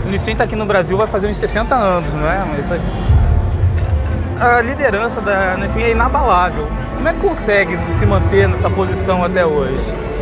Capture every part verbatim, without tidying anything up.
O Licem está aqui no Brasil, vai fazer uns sessenta anos, não é? Mas a liderança da Nestlé é inabalável. Como é que consegue se manter nessa posição até hoje?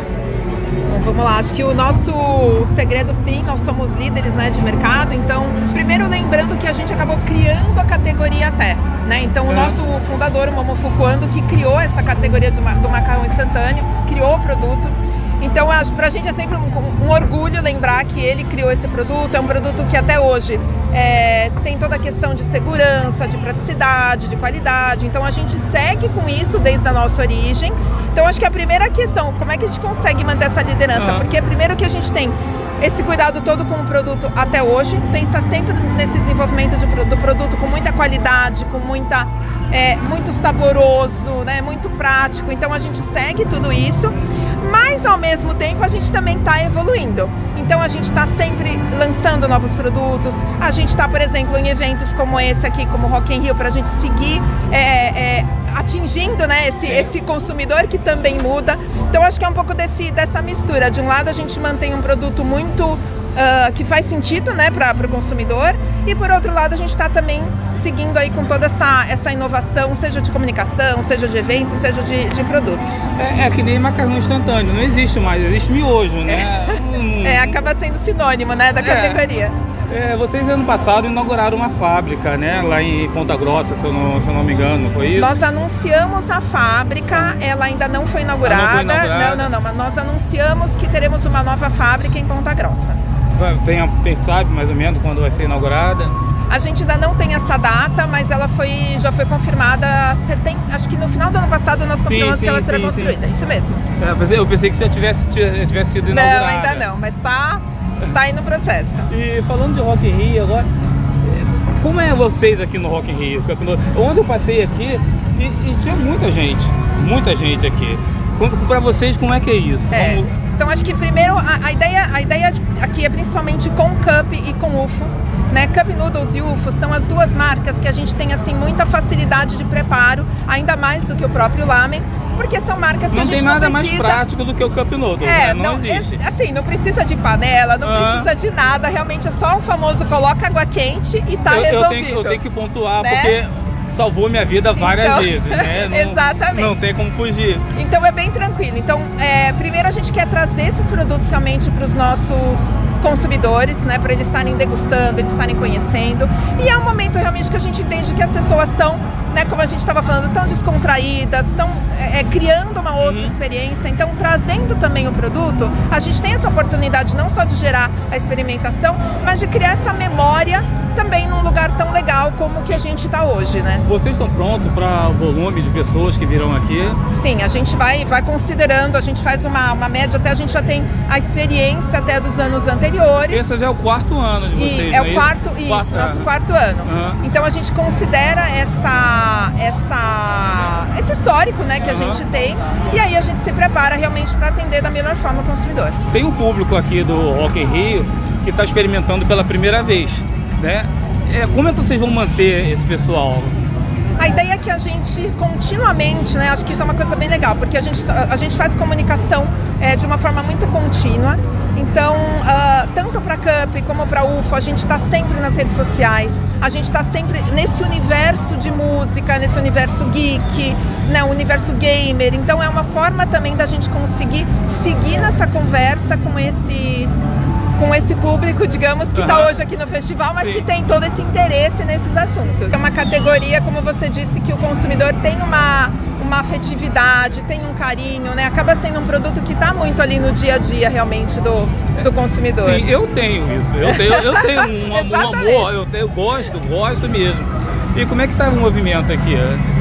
Bom, vamos lá, acho que o nosso segredo, sim, nós somos líderes, né, de mercado. Então, primeiro lembrando que a gente acabou criando a categoria até, né? Então, o é. nosso fundador, o Momofuku Ando, que criou essa categoria do, do macarrão instantâneo, criou o produto. Então, para a gente é sempre um, um orgulho lembrar que ele criou esse produto. É um produto que até hoje é, tem toda a questão de segurança, de praticidade, de qualidade. Então, a gente segue com isso desde a nossa origem. Então, acho que a primeira questão, como é que a gente consegue manter essa liderança? Uhum. Porque primeiro que a gente tem esse cuidado todo com o produto até hoje, pensa sempre nesse desenvolvimento de, do produto com muita qualidade, com muita, é, muito saboroso, né, muito prático. Então, a gente segue tudo isso. Mas, ao mesmo tempo, a gente também está evoluindo. Então, a gente está sempre lançando novos produtos. A gente está, por exemplo, em eventos como esse aqui, como Rock in Rio, para a gente seguir é, é, atingindo, né, esse, esse consumidor que também muda. Então, acho que é um pouco desse, dessa mistura. De um lado, a gente mantém um produto muito... Uh, que faz sentido, né, para o consumidor, e por outro lado a gente está também seguindo aí com toda essa, essa inovação, seja de comunicação, seja de eventos, seja de, de produtos. É, é que nem macarrão instantâneo, não existe mais, existe miojo, né? É, é acaba sendo sinônimo, né, da categoria. É, é, vocês ano passado inauguraram uma fábrica, né, lá em Ponta Grossa, se eu não, se eu não me engano, foi isso? Nós anunciamos a fábrica, ela ainda não foi inaugurada. Ah, não foi inaugurada. Não, não, não, mas nós anunciamos que teremos uma nova fábrica em Ponta Grossa. Tem, tem, sabe mais ou menos quando vai ser inaugurada? A gente ainda não tem essa data, mas ela foi, já foi confirmada, setem... acho que no final do ano passado nós confirmamos sim, sim, que ela será sim, construída, sim. Isso mesmo. É, eu, pensei, eu pensei que já tivesse, já tivesse sido inaugurada. Não, ainda não, mas está tá aí no processo. E falando de Rock in Rio agora, como é vocês aqui no Rock in Rio? Onde eu passei aqui e, e tinha muita gente, muita gente aqui. Para vocês, como é que é isso? É. Como... Então, acho que primeiro a, a, ideia, a ideia aqui é principalmente com Cup e com U F O. Né? Cup Noodles e U F O são as duas marcas que a gente tem assim, muita facilidade de preparo, ainda mais do que o próprio lamen, porque são marcas que não a gente não precisa... Não tem nada mais prático do que o Cup Noodles, é, né? não, não existe. Assim, não precisa de panela, não ah. precisa de nada, realmente é só o famoso coloca água quente e tá eu, resolvido. Eu tenho, eu tenho que pontuar, né? Porque... salvou minha vida várias então, vezes, né? Não, exatamente. Não tem como fugir. Então é bem tranquilo. Então, é, primeiro a gente quer trazer esses produtos realmente para os nossos consumidores, né? Para eles estarem degustando, eles estarem conhecendo. E é um momento realmente que a gente entende que as pessoas estão, né? Como a gente estava falando, tão descontraídas, estão é, criando uma outra uhum. experiência. Então, trazendo também o produto, a gente tem essa oportunidade não só de gerar a experimentação, mas de criar essa memória também num lugar tão legal como que a gente está hoje, né? Vocês estão prontos para o volume de pessoas que virão aqui? Sim, a gente vai, vai considerando, a gente faz uma, uma média, até a gente já tem a experiência até dos anos anteriores. Esse já é o quarto ano de vocês, e é não é o quarto, isso, quarto nosso ano. quarto ano. Uhum. Então a gente considera essa, essa, esse histórico, né, que uhum. a gente tem, e aí a gente se prepara realmente para atender da melhor forma o consumidor. Tem um público aqui do Rock in Rio que está experimentando pela primeira vez, né? É, como é que vocês vão manter esse pessoal? A ideia é que a gente continuamente, né, acho que isso é uma coisa bem legal, porque a gente, a gente faz comunicação é, de uma forma muito contínua. Então, uh, tanto para a Cup como para a U F O, a gente está sempre nas redes sociais, a gente está sempre nesse universo de música, nesse universo geek, né, universo gamer. Então, é uma forma também da gente conseguir seguir nessa conversa com esse... com esse público, digamos, que está uhum. hoje aqui no festival, mas Sim. que tem todo esse interesse nesses assuntos. É uma categoria, como você disse, que o consumidor tem uma, uma afetividade, tem um carinho, né? Acaba sendo um produto que está muito ali no dia a dia, realmente, do, do consumidor. Sim, eu tenho isso. Eu tenho, eu tenho um, um amor, eu, tenho, eu gosto, gosto mesmo. E como é que está o movimento aqui?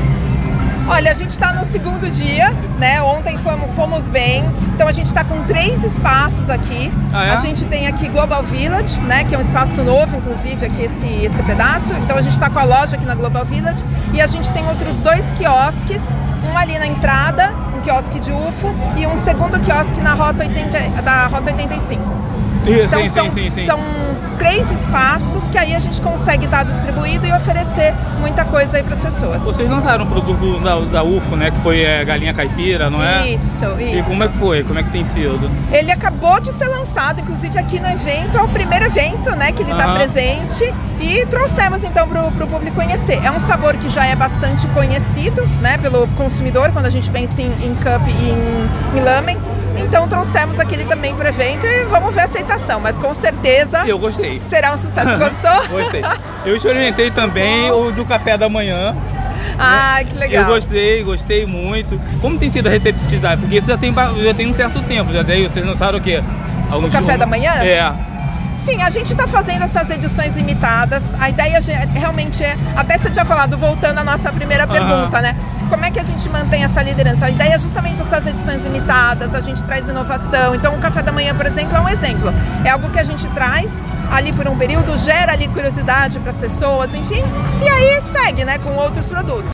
Olha, a gente está no segundo dia, né? Ontem fomos, fomos bem. Então a gente está com três espaços aqui. Ah, é? A gente tem aqui Global Village, né? Que é um espaço novo, inclusive, aqui esse, esse pedaço. Então a gente está com a loja aqui na Global Village. E a gente tem outros dois quiosques. Um ali na entrada, um quiosque de U F O. E um segundo quiosque na Rota, oitenta, da Rota oitenta e cinco. Isso, então sim, são, sim, sim, sim. são três espaços que aí a gente consegue estar distribuído e oferecer muita coisa aí para as pessoas. Vocês lançaram um produto da, da U F O, né? Que foi é, galinha caipira, não é? Isso, isso. E como é que foi? Como é que tem sido? Ele acabou de ser lançado, inclusive aqui no evento, é o primeiro evento, né, que ele está Aham. presente, e trouxemos então para o público conhecer. É um sabor que já é bastante conhecido, né, pelo consumidor, quando a gente pensa em, em cup e em, em lamen. Então trouxemos aquele também para o evento e vamos ver a aceitação, mas com certeza Eu gostei. será um sucesso. Gostou? Gostei. Eu experimentei também o do café da manhã. Ah, que legal. Eu gostei, gostei muito. Como tem sido a receptividade? Porque isso já tem, ba- já tem um certo tempo, já daí vocês lançaram o quê? Alguns O café da manhã? É. Sim, a gente está fazendo essas edições limitadas. A ideia ge- realmente é, até você tinha falado, voltando à nossa primeira pergunta, né? Como é que a gente mantém essa liderança? A ideia é justamente essas edições limitadas, a gente traz inovação. Então o café da manhã, por exemplo, é um exemplo. É algo que a gente traz ali por um período, gera ali curiosidade para as pessoas, enfim, e aí segue, né, com outros produtos.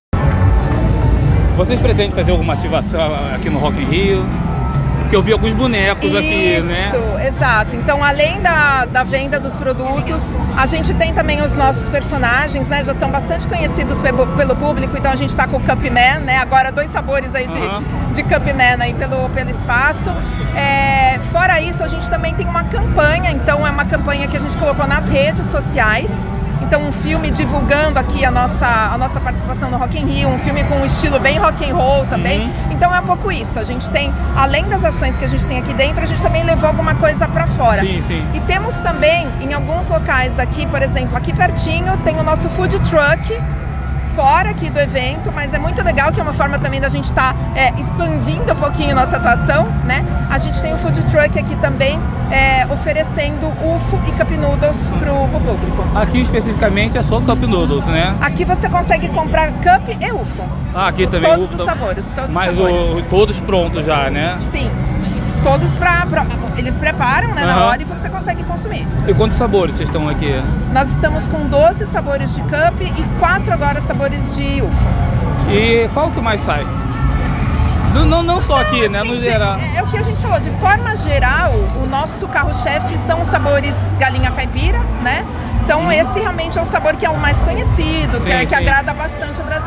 Vocês pretendem fazer alguma ativação aqui no Rock in Rio? Porque eu vi alguns bonecos aqui, né? Isso, exato. Então, além da, da venda dos produtos, a gente tem também os nossos personagens, né? Já são bastante conhecidos pelo, pelo público, então a gente está com o Cupman, né? Agora dois sabores aí de, Uhum. de Cupman aí pelo, pelo espaço. É, fora isso, a gente também tem uma campanha, então é uma campanha que a gente colocou nas redes sociais. Então um filme divulgando aqui a nossa, a nossa participação no Rock in Rio, um filme com um estilo bem rock and roll também. Uhum. Então é um pouco isso, a gente tem, além das ações que a gente tem aqui dentro, a gente também levou alguma coisa para fora. Sim, sim. E temos também, em alguns locais aqui, por exemplo, aqui pertinho, tem o nosso food truck, fora aqui do evento, mas é muito legal que é uma forma também da gente estar tá, é, expandindo um pouquinho nossa atuação, né? A gente tem o food truck aqui também, é, oferecendo U F O e Cup Noodles pro, pro público. Aqui especificamente é só Cup Noodles, né? Aqui você consegue comprar Cup e U F O. Ah, aqui também Todos U F O os tam- sabores, todos Mas os sabores. o, todos prontos já, né? Sim, todos pra, pra- eles preparam, né, na Aham. hora e você consegue consumir. E quantos sabores vocês estão aqui? Nós estamos com doze sabores de Cup e quatro agora sabores de U F O. E qual que mais sai? Não, não, não só aqui, né? Assim, No de- geral. É, é o que a gente falou, de forma geral, o nosso carro-chefe são os sabores galinha caipira, né? Então esse realmente é o sabor que é o mais conhecido, que, Sim, é- que sim. agrada bastante o brasileiro.